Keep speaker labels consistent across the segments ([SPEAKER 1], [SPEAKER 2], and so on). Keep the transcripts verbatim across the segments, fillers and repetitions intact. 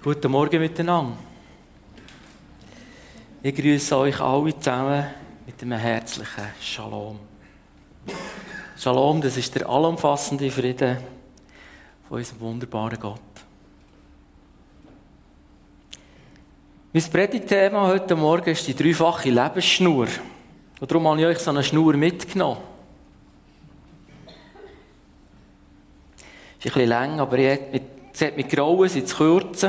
[SPEAKER 1] Guten Morgen miteinander. Ich grüße euch alle zusammen mit einem herzlichen Shalom. Shalom, das ist der allumfassende Frieden von unserem wunderbaren Gott. Mein Predigtthema heute Morgen ist die dreifache Lebensschnur. Und darum habe ich euch so eine Schnur mitgenommen. Ist ein bisschen lang, aber es hat mich grauen, sie zu kürzen.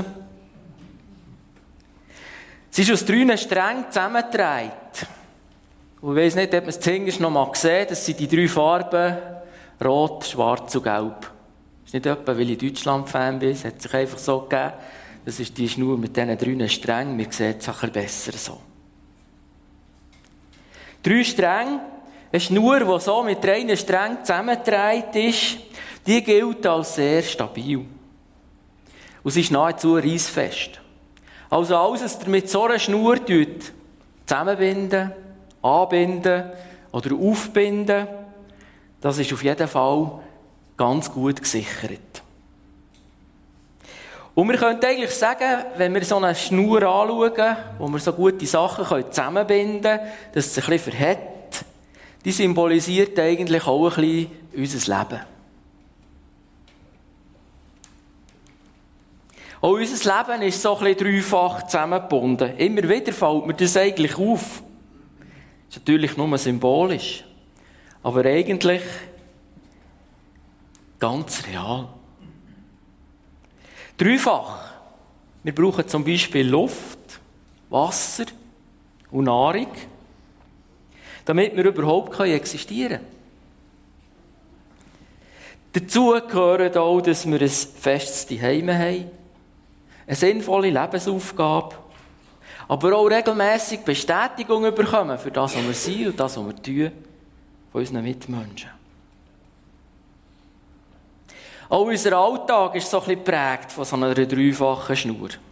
[SPEAKER 1] Sie ist aus drei Strängen zusammengetragen. Und ich weiss nicht, ob man es zuhinterst noch mal gesehen, das sind die drei Farben Rot, Schwarz und Gelb. Das ist nicht etwa, weil ich Deutschland-Fan bin, es hat sich einfach so gegeben. Das ist die Schnur mit diesen drei Strängen. Wir sehen es ein bisschen besser so. Drei Stränge, eine Schnur, die so mit drei Strängen zusammengetragen ist, die gilt als sehr stabil. Und sie ist nahezu reissfest. Also alles, was ihr mit so einer Schnur zusammenbinden, anbinden oder aufbinden, das ist auf jeden Fall ganz gut gesichert. Und wir können eigentlich sagen, wenn wir so eine Schnur anschauen, wo wir so gute Sachen zusammenbinden können, dass es ein bisschen verhält, die symbolisiert eigentlich auch ein bisschen unser Leben. Auch unser Leben ist so ein bisschen dreifach zusammengebunden. Immer wieder fällt mir das eigentlich auf. Das ist natürlich nur symbolisch. Aber eigentlich ganz real. Dreifach. Wir brauchen zum Beispiel Luft, Wasser und Nahrung, damit wir überhaupt existieren können. Dazu gehört auch, dass wir ein festes Zuhause haben. Eine sinnvolle Lebensaufgabe, aber auch regelmässig Bestätigung bekommen für das, was wir sind und das, was wir tun, von unseren Mitmenschen. Auch unser Alltag ist so ein bisschen geprägt von so einer dreifachen Schnur. Ich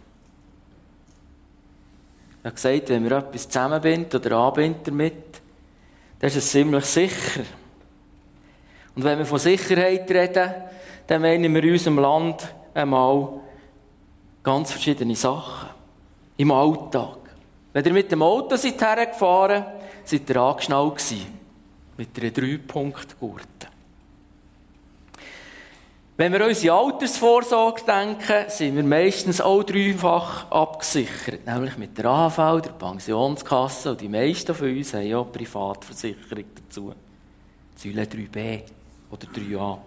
[SPEAKER 1] habe gesagt, wenn wir etwas zusammenbinden oder anbinden damit, dann ist es ziemlich sicher. Und wenn wir von Sicherheit reden, dann meinen wir in unserem Land einmal ganz verschiedene Sachen. Im Alltag. Wenn ihr mit dem Auto seid hergefahren, seid ihr angeschnallt gewesen. Mit einer Drei-Punkt-Gurte. Wenn wir an unsere Altersvorsorge denken, sind wir meistens auch dreifach abgesichert. Nämlich mit der A H V, der Pensionskasse, und die meisten von uns haben ja Privatversicherung dazu. Säule drei b oder drei a.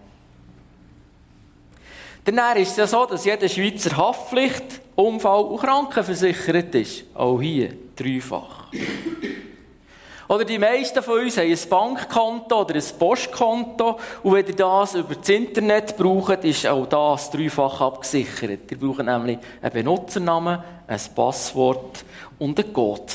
[SPEAKER 1] Danach ist es ja so, dass jeder Schweizer Haftpflicht, Unfall und Krankenversichert ist. Auch hier dreifach. Oder die meisten von uns haben ein Bankkonto oder ein Postkonto. Und wenn ihr das über das Internet braucht, ist auch das dreifach abgesichert. Ihr braucht nämlich einen Benutzernamen, ein Passwort und einen Code.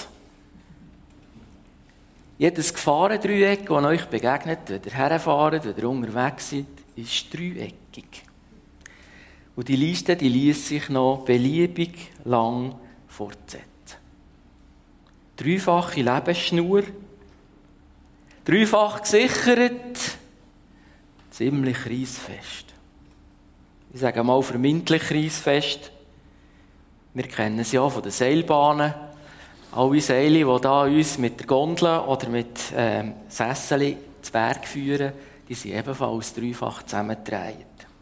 [SPEAKER 1] Jedes Gefahrendreieck, das euch begegnet, wenn ihr herfahrt, wenn ihr unterwegs seid, ist dreieckig. Und die Liste, die liest sich noch beliebig lang fortsetzen. Dreifache Lebensschnur, dreifach gesichert, ziemlich reissfest. Ich sage mal vermeintlich reissfest. Wir kennen es ja von den Seilbahnen. Alle Seile, die da uns mit der Gondel oder mit ähm, Sesseln zu Berg führen, die sind ebenfalls dreifach zusammengetragen.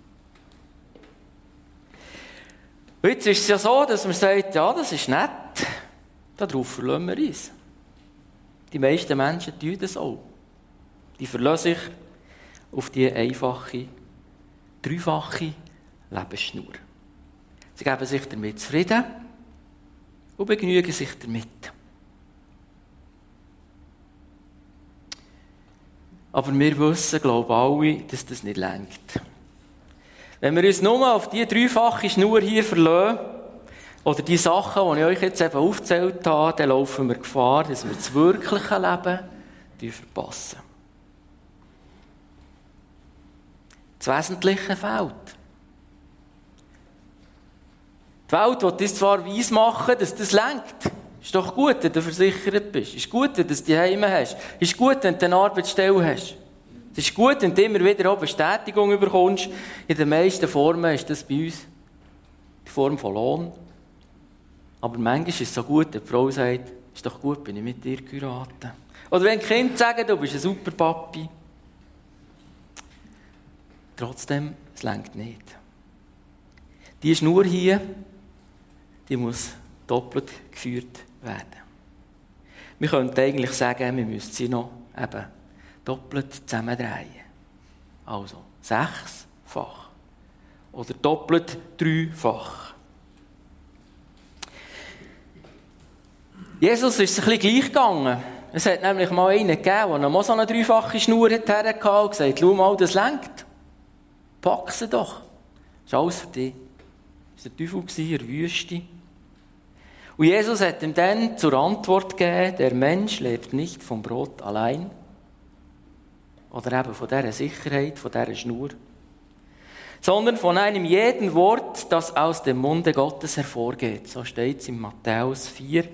[SPEAKER 1] Und jetzt ist es ja so, dass man sagt, ja, das ist nett, darauf verlassen wir uns. Die meisten Menschen tun das auch. Die verlassen sich auf die einfache, dreifache Lebensschnur. Sie geben sich damit zufrieden und begnügen sich damit. Aber wir wissen, glaube ich, alle, dass das nicht reicht. Wenn wir uns nur auf diese dreifache Schnur hier verlassen, oder die Sachen, die ich euch jetzt eben aufgezählt habe, dann laufen wir Gefahr, dass wir das wirkliche Leben verpassen. Das Wesentliche fehlt. Die Welt will uns zwar weiss machen, dass das reicht. Ist doch gut, wenn du versichert bist. Ist gut, wenn du die Heime hast. Ist gut, wenn du eine Arbeitsstelle hast. Es ist gut, wenn du immer wieder auch Bestätigung bekommst. In den meisten Formen ist das bei uns die Form von Lohn Aber manchmal ist es so gut, wenn die Frau sagt, ist doch gut, bin ich mit dir geheiratet. Oder wenn die Kinder sagen, du bist ein super Papi. Trotzdem, es reicht nicht. Die Schnur hier, die muss doppelt geführt werden. Wir könnten eigentlich sagen, wir müssen sie noch eben doppelt zusammendrehen. Also sechsfach. Oder doppelt dreifach. Jesus ist es ein bisschen gleich gegangen. Es hat nämlich mal einen gegeben, der noch mal so eine dreifache Schnur hatte und gesagt, schau mal, das lenkt. Pack sie doch. Das ist alles für dich. Das war der Teufel in der Wüste. Und Jesus hat ihm dann zur Antwort gegeben, der Mensch lebt nicht vom Brot allein. Oder eben von dieser Sicherheit, von dieser Schnur. Sondern von einem jeden Wort, das aus dem Munde Gottes hervorgeht. So steht es in Matthäus vier,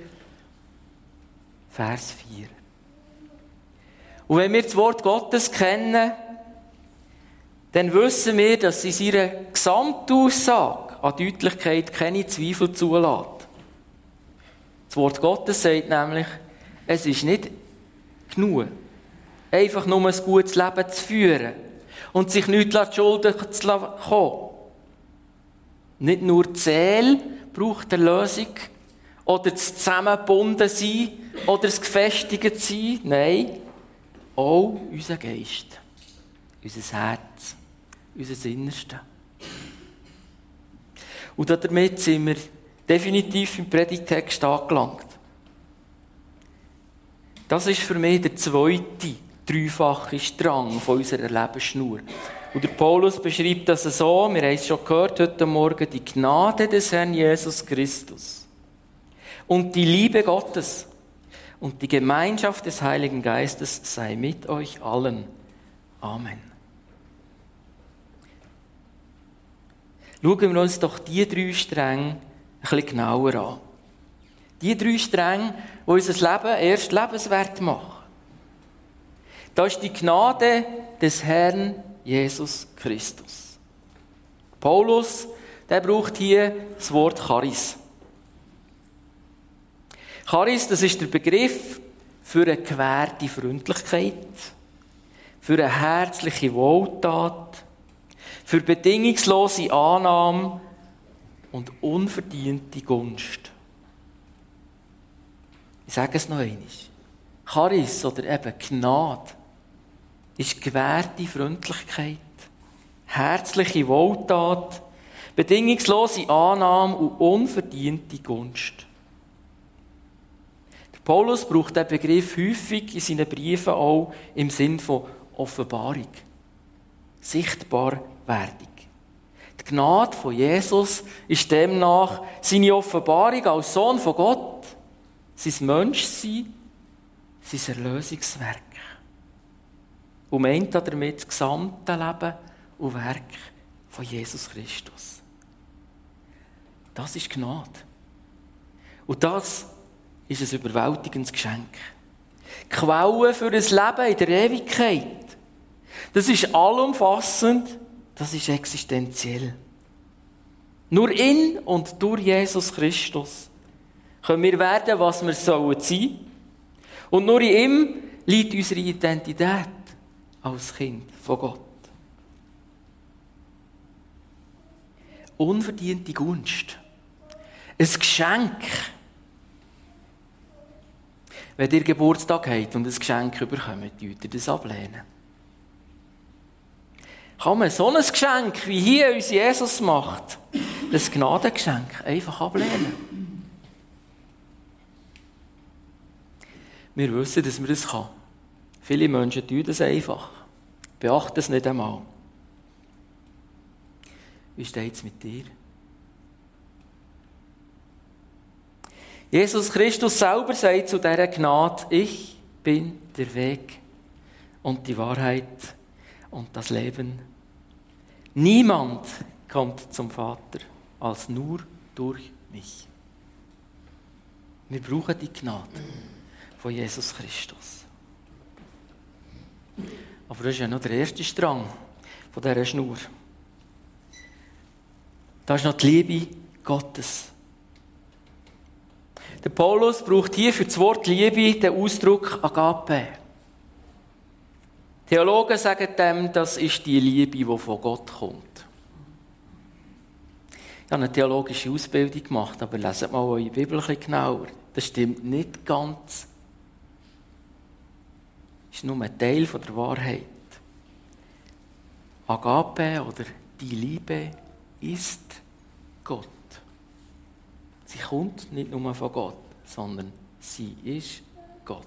[SPEAKER 1] Vers vier. Und wenn wir das Wort Gottes kennen, dann wissen wir, dass in seiner Gesamtaussage an Deutlichkeit keine Zweifel zulässt. Das Wort Gottes sagt nämlich, es ist nicht genug, einfach nur ein gutes Leben zu führen und sich nichts schuldig zu kommen. Nicht nur die Seele braucht eine Lösung oder das Zusammengebunden-Sein oder das Gefestigt-Sein. Nein, auch unser Geist, unser Herz, unser Innerste. Und damit sind wir definitiv im Predigtext angelangt. Das ist für mich der zweite, dreifache Strang von unserer Lebensschnur. Und der Paulus beschreibt das so, wir haben es schon gehört heute Morgen, die Gnade des Herrn Jesus Christus und die Liebe Gottes und die Gemeinschaft des Heiligen Geistes sei mit euch allen. Amen. Schauen wir uns doch die drei Stränge ein bisschen genauer an. Die drei Stränge, die unser Leben erst lebenswert machen. Da ist die Gnade des Herrn Jesus Christus. Paulus, der braucht hier das Wort Charis. Charis, das ist der Begriff für eine gewährte Freundlichkeit, für eine herzliche Wohltat, für bedingungslose Annahme und unverdiente Gunst. Ich sage es noch einmal. Charis oder eben Gnade ist gewährte Freundlichkeit, herzliche Wohltat, bedingungslose Annahme und unverdiente Gunst. Der Paulus braucht diesen Begriff häufig in seinen Briefen auch im Sinn von Offenbarung, Sichtbarwerdung. Die Gnade von Jesus ist demnach seine Offenbarung als Sohn von Gott, sein Menschsein, sein Erlösungswerk. Und meint damit das gesamte Leben und Werk von Jesus Christus. Das ist Gnade. Und das ist ein überwältigendes Geschenk. Die Quelle für ein Leben in der Ewigkeit. Das ist allumfassend, das ist existenziell. Nur in und durch Jesus Christus können wir werden, was wir sollen sein. Und nur in ihm liegt unsere Identität als Kind von Gott. Unverdiente Gunst. Ein Geschenk. Wenn ihr Geburtstag habt und ein Geschenk bekommt, könnt ihr das ablehnen. Kann man so ein Geschenk, wie hier uns Jesus macht, das Gnadengeschenk, einfach ablehnen? Wir wissen, dass wir das können. Viele Menschen tun das einfach. Beachten es nicht einmal. Wie steht es mit dir? Jesus Christus selber sagt zu dieser Gnade, ich bin der Weg und die Wahrheit und das Leben. Niemand kommt zum Vater als nur durch mich. Wir brauchen die Gnade von Jesus Christus. Aber das ist ja noch der erste Strang von dieser Schnur. Da ist noch die Liebe Gottes. Der Paulus braucht hier für das Wort Liebe den Ausdruck Agape. Theologen sagen dem, das ist die Liebe, die von Gott kommt. Ich habe eine theologische Ausbildung gemacht, aber leset mal eure Bibel ein bisschen genauer. Das stimmt nicht ganz. Das ist nur ein Teil der Wahrheit. Agape oder die Liebe ist Gott. Sie kommt nicht nur von Gott, sondern sie ist Gott.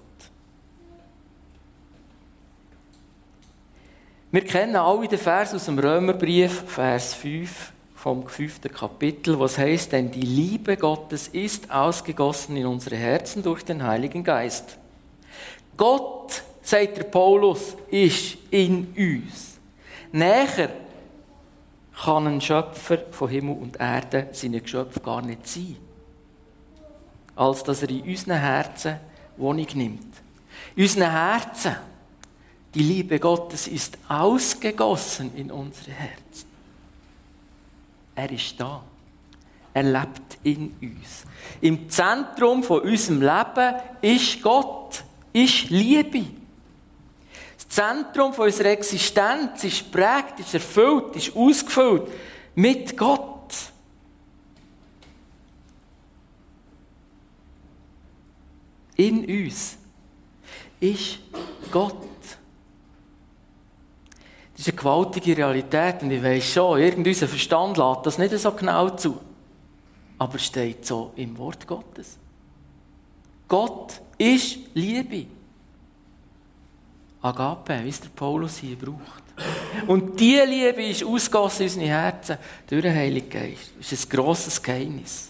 [SPEAKER 1] Wir kennen alle den Vers aus dem Römerbrief, Vers fünf, vom fünften Kapitel, was heißt, denn die Liebe Gottes ist ausgegossen in unsere Herzen durch den Heiligen Geist. Gott, sagt der Paulus, ist in uns. Näher kann ein Schöpfer von Himmel und Erde seine Geschöpfe gar nicht sein, als dass er in unseren Herzen Wohnung nimmt. In unseren Herzen, die Liebe Gottes ist ausgegossen in unsere Herzen. Er ist da. Er lebt in uns. Im Zentrum von unserem Leben ist Gott, ist Liebe. Das Zentrum von unserer Existenz ist geprägt, ist erfüllt, ist ausgefüllt mit Gott. In uns ist Gott. Das ist eine gewaltige Realität und ich weiss schon, irgendein Verstand lässt das nicht so genau zu. Aber es steht so im Wort Gottes. Gott ist Liebe. Agape, wie es der Paulus hier braucht. Und diese Liebe ist ausgegossen in unsere Herzen durch den Heiligen Geist. Das ist ein grosses Geheimnis.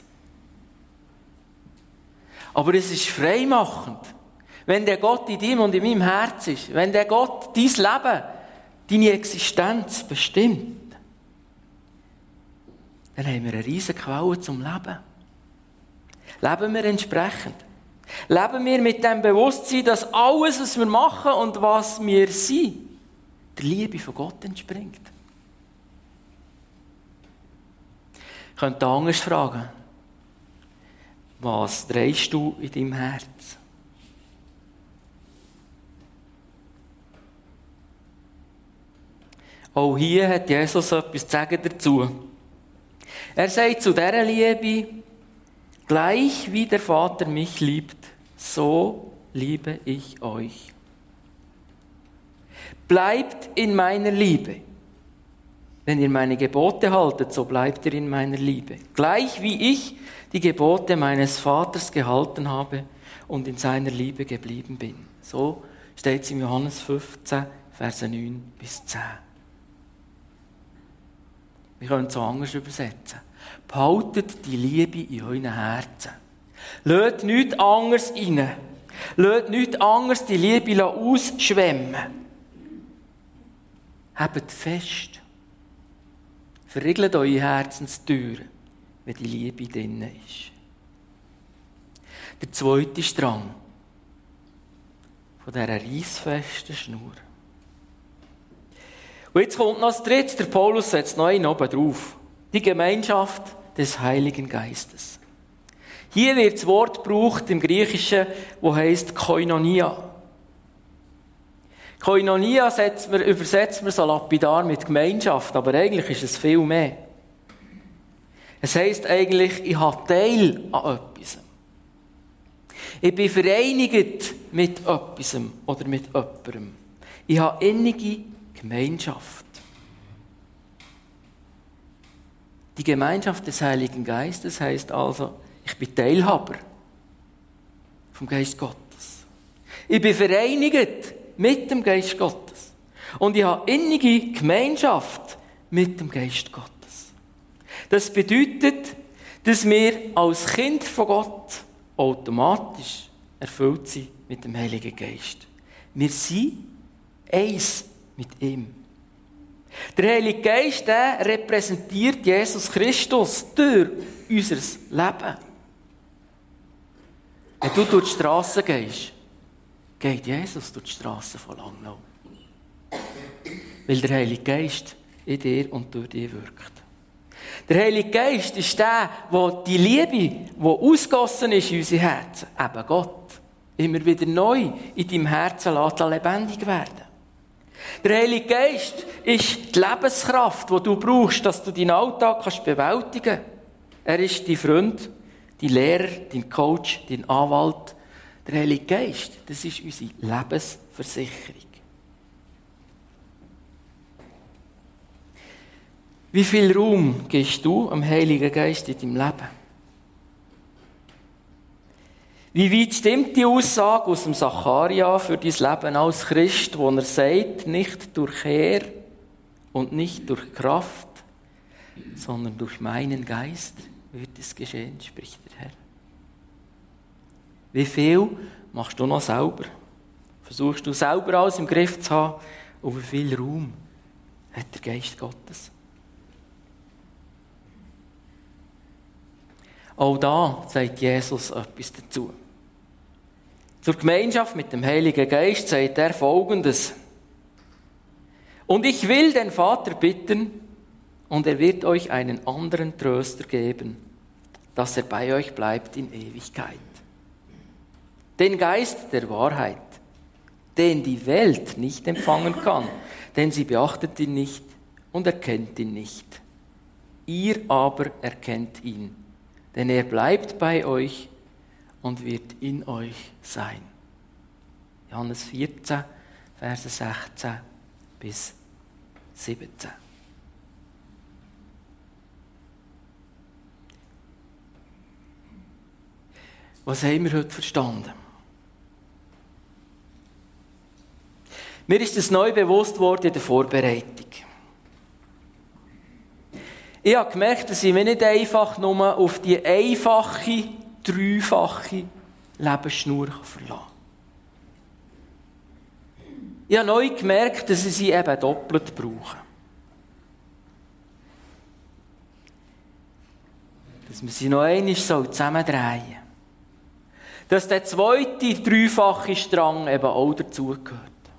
[SPEAKER 1] Aber es ist freimachend, wenn der Gott in dir und in meinem Herz ist, wenn der Gott dein Leben, deine Existenz bestimmt, dann haben wir eine riesige Quelle zum Leben. Leben wir entsprechend. Leben wir mit dem Bewusstsein, dass alles, was wir machen und was wir sind, der Liebe von Gott entspringt. Ich könnte anders fragen. Was drehst du in deinem Herz? Auch hier hat Jesus etwas zu sagen dazu. Er sagt zu dieser Liebe, gleich wie der Vater mich liebt, so liebe ich euch. Bleibt in meiner Liebe. Wenn ihr meine Gebote haltet, so bleibt ihr in meiner Liebe. Gleich wie ich die Gebote meines Vaters gehalten habe und in seiner Liebe geblieben bin. So steht es im Johannes fünfzehn, Verse neun bis zehn. Wir können es so anders übersetzen. Behaltet die Liebe in euren Herzen. Lasst nichts anderes rein. Lasst nichts anderes die Liebe ausschwemmen. Habt fest. Verriegelt eure Herzenstüren, wenn die Liebe drin ist. Der zweite Strang von dieser reissfesten Schnur. Und jetzt kommt noch das dritte, der Paulus setzt noch einen oben drauf. Die Gemeinschaft des Heiligen Geistes. Hier wird das Wort gebraucht im Griechischen, das heisst Koinonia. Koinonia übersetzt man so lapidar mit Gemeinschaft, aber eigentlich ist es viel mehr. Es heisst eigentlich, ich habe Teil an etwas. Ich bin vereinigt mit etwas oder mit jemandem. Ich habe innige Gemeinschaft. Die Gemeinschaft des Heiligen Geistes heisst also, ich bin Teilhaber vom Geist Gottes. Ich bin vereinigt mit dem Geist Gottes. Und ich habe innige Gemeinschaft mit dem Geist Gottes. Das bedeutet, dass wir als Kind von Gott automatisch erfüllt sind mit dem Heiligen Geist. Wir sind eins mit ihm. Der Heilige Geist, der repräsentiert Jesus Christus durch unser Leben. Wenn du durch die Strasse gehst, geht Jesus durch die Strasse von Langnau. Weil der Heilige Geist in dir und durch dich wirkt. Der Heilige Geist ist der, der die Liebe, die ausgossen ist in unsere Herzen, eben Gott, immer wieder neu in deinem Herzen lässt lebendig werden. Der Heilige Geist ist die Lebenskraft, die du brauchst, dass du deinen Alltag kannst bewältigen kannst. Er ist dein Freund, dein Lehrer, dein Coach, dein Anwalt. Der Heilige Geist, das ist unsere Lebensversicherung. Wie viel Raum gibst du am Heiligen Geist in deinem Leben? Wie weit stimmt die Aussage aus dem Zacharia für dein Leben als Christ, wo er sagt, nicht durch Heer und nicht durch Kraft, sondern durch meinen Geist wird es geschehen, spricht der Herr. Wie viel machst du noch selber? Versuchst du selber alles im Griff zu haben? Und wie viel Raum hat der Geist Gottes? Auch da sagt Jesus etwas dazu. Zur Gemeinschaft mit dem Heiligen Geist sagt er Folgendes. Und ich will den Vater bitten, und er wird euch einen anderen Tröster geben, dass er bei euch bleibt in Ewigkeit. Den Geist der Wahrheit, den die Welt nicht empfangen kann, denn sie beachtet ihn nicht und erkennt ihn nicht. Ihr aber erkennt ihn, denn er bleibt bei euch und wird in euch sein. Johannes vierzehn, Verse sechzehn bis siebzehn. Was haben wir heute verstanden? Mir ist es neu bewusst worden in der Vorbereitung. Ich habe gemerkt, dass ich mich nicht einfach nur auf die einfache, dreifache Lebensschnur verlassen kann. Ich habe neu gemerkt, dass ich sie eben doppelt brauche. Dass wir sie noch einmal so zusammendrehen sollen. Dass der zweite, dreifache Strang eben auch dazugehört.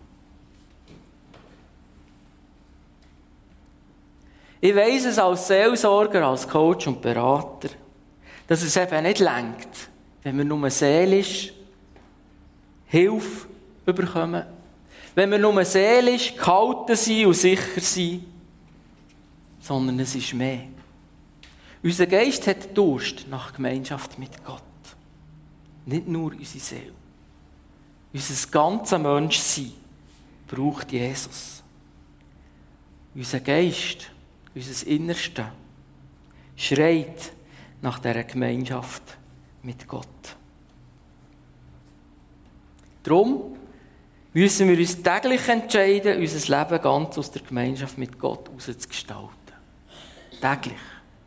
[SPEAKER 1] Ich weiss es als Seelsorger, als Coach und Berater, dass es eben nicht reicht, wenn wir nur seelisch Hilfe bekommen, wenn wir nur seelisch gehalten sind und sicher sind, sondern es ist mehr. Unser Geist hat Durst nach Gemeinschaft mit Gott. Nicht nur unsere Seele. Unser ganzes Menschsein braucht Jesus. Unser Geist, unser Innerste, schreit nach dieser Gemeinschaft mit Gott. Darum müssen wir uns täglich entscheiden, unser Leben ganz aus der Gemeinschaft mit Gott herauszugestalten. Täglich.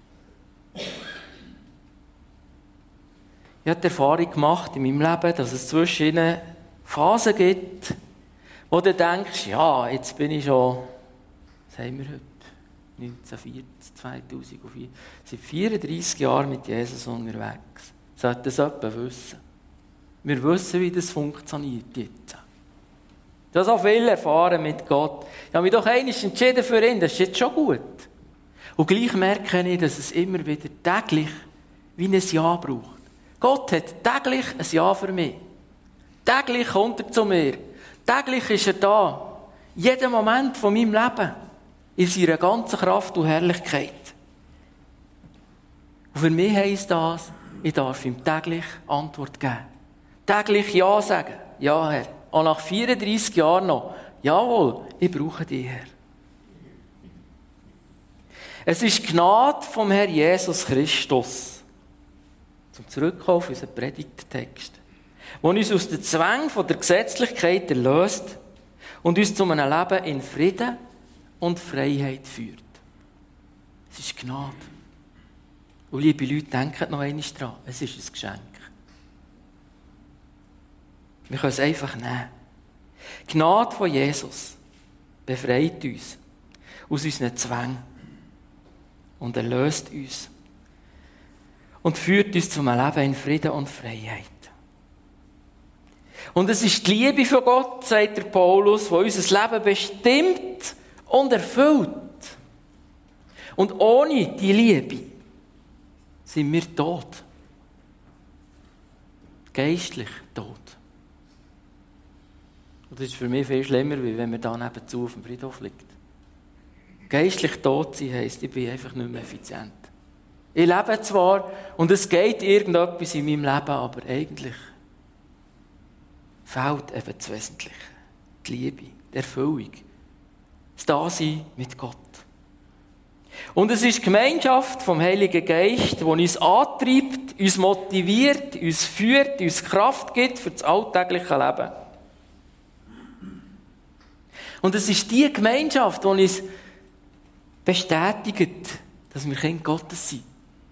[SPEAKER 1] Ich habe die Erfahrung gemacht in meinem Leben, dass es zwischen ihnen Phasen gibt, wo du denkst, ja, jetzt bin ich schon, was haben wir heute? neunzehnhundertvierzig, zweitausendvier, seit vierunddreissig Jahren mit Jesus unterwegs. Sollte das jemand wissen? Wir wissen, wie das funktioniert jetzt. Ich habe so viel erfahren mit Gott. Ich habe mich doch einmal entschieden für ihn, das ist jetzt schon gut. Und gleich merke ich, dass es immer wieder täglich wie ein Ja braucht. Gott hat täglich ein Ja für mich. Täglich kommt er zu mir. Täglich ist er da. Jeden Moment von meinem Leben. In seiner ganzen Kraft und Herrlichkeit. Und für mich heisst das, ich darf ihm täglich Antwort geben. Täglich Ja sagen. Ja, Herr. Auch nach vierunddreissig Jahren noch. Jawohl, ich brauche dich, Herr. Es ist die Gnade vom Herr Jesus Christus. Zum Zurückkommen auf unseren Predigttext. Der uns aus den Zwängen der Gesetzlichkeit erlöst und uns zu einem Leben in Frieden und Freiheit führt. Es ist Gnade. Und liebe Leute, denkt noch einmal dran, es ist ein Geschenk. Wir können es einfach nehmen. Die Gnade von Jesus befreit uns aus unseren Zwängen und erlöst uns und führt uns zu einem Leben in Frieden und Freiheit. Und es ist die Liebe von Gott, sagt der Paulus, die unser Leben bestimmt und erfüllt. Und ohne die Liebe sind wir tot. Geistlich tot. Und das ist für mich viel schlimmer, wie wenn man da nebenzu auf dem Friedhof liegt. Geistlich tot sein heisst, ich bin einfach nicht mehr effizient. Ich lebe zwar und es geht irgendetwas in meinem Leben, aber eigentlich fehlt eben das Wesentliche. Die Liebe, die Erfüllung. Das Dasein mit Gott. Und es ist die Gemeinschaft vom Heiligen Geist, die uns antreibt, uns motiviert, uns führt, uns Kraft gibt für das alltägliche Leben. Und es ist die Gemeinschaft, die uns bestätigt, dass wir Kinder Gottes sind.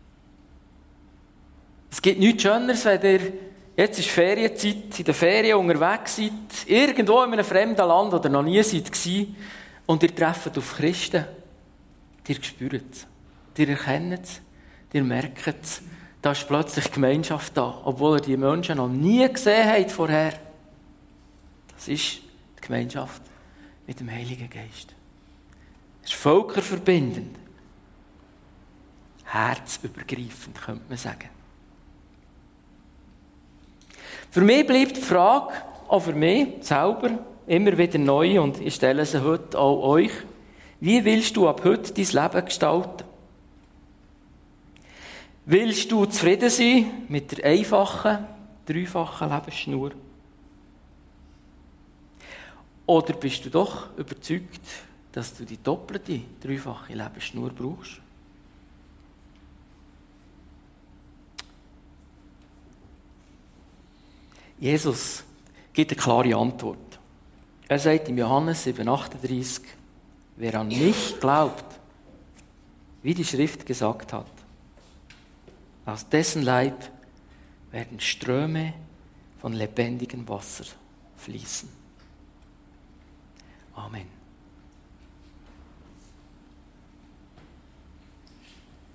[SPEAKER 1] Es gibt nichts Schöneres, wenn ihr, jetzt ist Ferienzeit, in der Ferien unterwegs seid, irgendwo in einem fremden Land oder noch nie seid gewesen, und ihr trefft auf Christen. Ihr spürt es, ihr erkennt es, ihr merkt es. Da ist plötzlich Gemeinschaft da, obwohl ihr die Menschen noch nie gesehen habt vorher. Das ist die Gemeinschaft mit dem Heiligen Geist. Es ist völkerverbindend. Herzübergreifend, könnte man sagen. Für mich bleibt die Frage, auch für mich selber, immer wieder neu, und ich stelle sie heute auch euch: Wie willst du ab heute dein Leben gestalten? Willst du zufrieden sein mit der einfachen, dreifachen Lebensschnur? Oder bist du doch überzeugt, dass du die doppelte, dreifache Lebensschnur brauchst? Jesus gibt eine klare Antwort. Er sagt im Johannes sieben achtunddreißig, wer an mich glaubt, wie die Schrift gesagt hat, aus dessen Leib werden Ströme von lebendigem Wasser fließen. Amen.